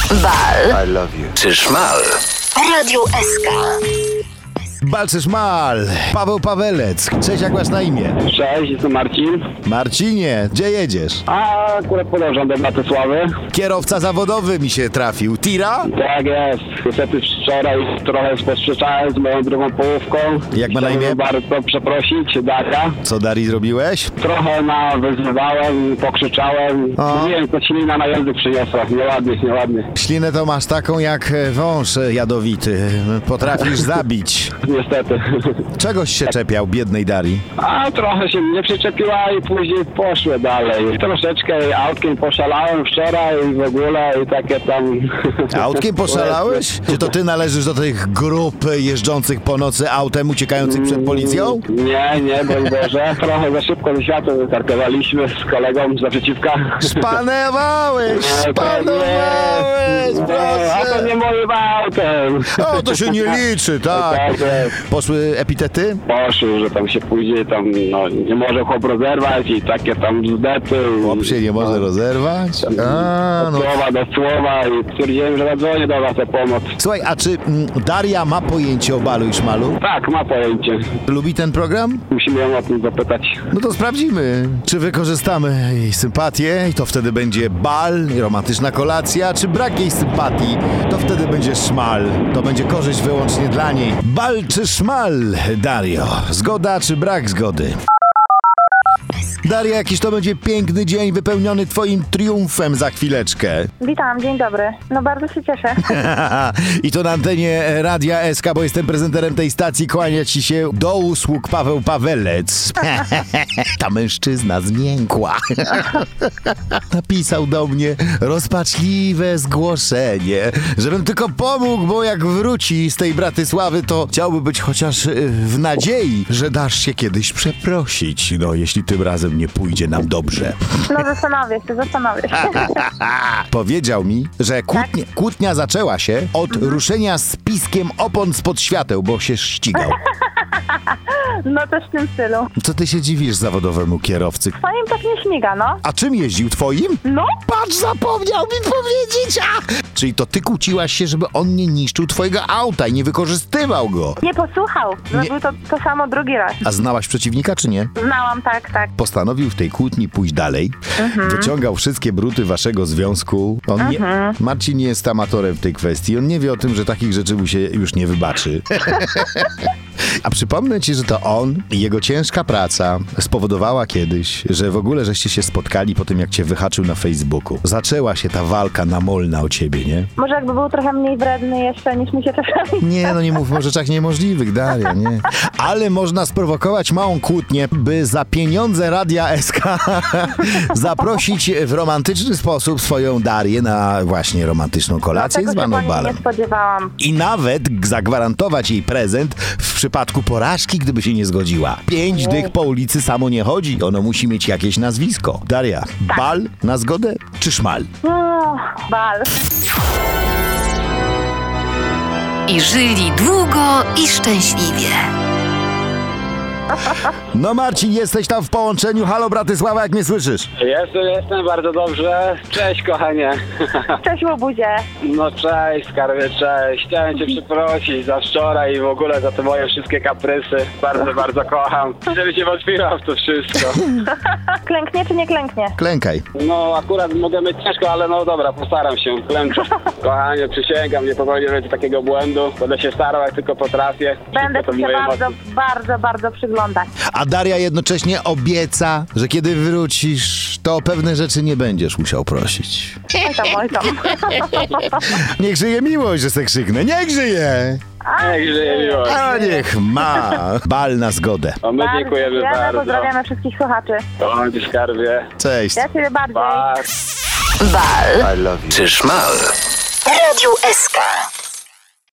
Bal. I love you. Czy szmal? Radio SK. Bal czy szmal? Paweł Pawelec. Cześć, jak masz na imię? Cześć, jestem Marcin. Marcinie, gdzie jedziesz? A akurat podążam do Bratysławy. Kierowca zawodowy mi się trafił. Tira? Tak jest. Niestety wczoraj trochę posprzeczałem z moją drugą połówką. Jak ma na imię? Chciałbym bardzo przeprosić, Daria. Co, Dari, zrobiłeś? Trochę wyzywałem, pokrzyczałem. O. Nie wiem, co ślina na język przyniosła. Nieładnie. Ślinę to masz taką jak wąż jadowity. Potrafisz zabić. Niestety. Czegoś się czepiał biednej Darii. A trochę się mnie przyczepiła i później poszły dalej. Troszeczkę autkiem poszalałem wczoraj i w ogóle i takie tam... Autkiem poszalałeś? Czy to ty należysz do tych grup jeżdżących po nocy autem uciekających przed policją? Nie, broń Boże. Trochę za szybko ze światłem wytarkowaliśmy z kolegą z naprzeciwka. Szpanowałeś, A proszę. to nie moim autem. O, to się nie liczy, tak. Tak jest. Poszły epitety? Poszły, że tam się później tam, nie może chłop rozerwać i takie tam bzdety. Chłop się nie może rozerwać? A, no. Słowa do słowa i stwierdziłem, że zadzwonię do was o pomoc. Słuchaj, a czy Daria ma pojęcie o balu i szmalu? Tak, ma pojęcie. Lubi ten program? Musimy ją o tym zapytać. No to sprawdzimy, czy wykorzystamy jej sympatię i to wtedy będzie bal, romantyczna kolacja, czy brak jej sympatii, to wtedy będzie szmal. To będzie korzyść wyłącznie dla niej. Bal czy szmal, Dario? Zgoda czy brak zgody? Daria, jakiś to będzie piękny dzień wypełniony twoim triumfem za chwileczkę. Witam, dzień dobry. No bardzo się cieszę. I to na antenie Radia SK, bo jestem prezenterem tej stacji. Kłania ci się do usług Paweł Pawelec. Ta mężczyzna zmiękła. Napisał do mnie rozpaczliwe zgłoszenie, żebym tylko pomógł, bo jak wróci z tej Bratysławy, to chciałby być chociaż w nadziei, że dasz się kiedyś przeprosić. No, jeśli tym razem nie pójdzie nam dobrze. No zastanowię się. Powiedział mi, że kłótnia zaczęła się od ruszenia z piskiem opon spod świateł, bo się ścigał. No też w tym stylu. Co ty się dziwisz zawodowemu kierowcy? Twoim tak nie śmiga, no. A czym jeździł? Twoim? No? Patrz, zapomniał mi powiedzieć! Czyli to ty kłóciłaś się, żeby on nie niszczył twojego auta i nie wykorzystywał go. Nie posłuchał. Zrobił to samo drugi raz. A znałaś przeciwnika, czy nie? Znałam, tak. Postanowił w tej kłótni pójść dalej. Wyciągał wszystkie bruty waszego związku. Marcin nie jest amatorem w tej kwestii. On nie wie o tym, że takich rzeczy mu się już nie wybaczy. A przypomnę ci, że to on i jego ciężka praca spowodowała kiedyś, że w ogóle żeście się spotkali po tym, jak cię wyhaczył na Facebooku. Zaczęła się ta walka namolna o ciebie, nie? Może jakby był trochę mniej wredny jeszcze niż mi się czasami. Nie, no nie mówmy o rzeczach niemożliwych, Daria, nie. Ale można sprowokować małą kłótnię, by za pieniądze Radia SK zaprosić w romantyczny sposób swoją Darię na właśnie romantyczną kolację Tego zwaną się po niej balem. nie spodziewałam. I nawet zagwarantować jej prezent w przypadku porażki, gdyby się nie zgodziła. 5 dych po ulicy samo nie chodzi. Ono musi mieć jakieś nazwisko. Daria, bal na zgodę czy szmal? Bal. I żyli długo i szczęśliwie. No Marcin, jesteś tam w połączeniu. Halo Bratysława, jak mnie słyszysz? Jestem bardzo dobrze. Cześć, kochanie. Cześć, łobuzie. No cześć, skarbie, cześć. Chciałem cię przeprosić za wczoraj i w ogóle za te moje wszystkie kaprysy. Bardzo kocham. Żeby cię wątpiła w to wszystko. Klęknie czy nie klęknie? Klękaj. No akurat mogę mieć ciężko, ale no dobra, postaram się. Klęczę. Kochanie, przysięgam, nie popełnię więcej takiego błędu. Będę się starał, jak tylko potrafię. Będę Wszystko to ci się moje mocy. bardzo przyglądać. A Daria jednocześnie obieca, że kiedy wrócisz, to o pewne rzeczy nie będziesz musiał prosić. Oj tam. Niech żyje miłość, że se krzyknę. Niech żyje! Niech żyje miłość. A niech ma. Bal na zgodę. A my dziękujemy bardzo. Pozdrawiamy wszystkich słuchaczy. Kocham cię, skarbie. Cześć. Ja ciebie bardziej. Pa. Bal. I love you. Czy szmal? Radio SK.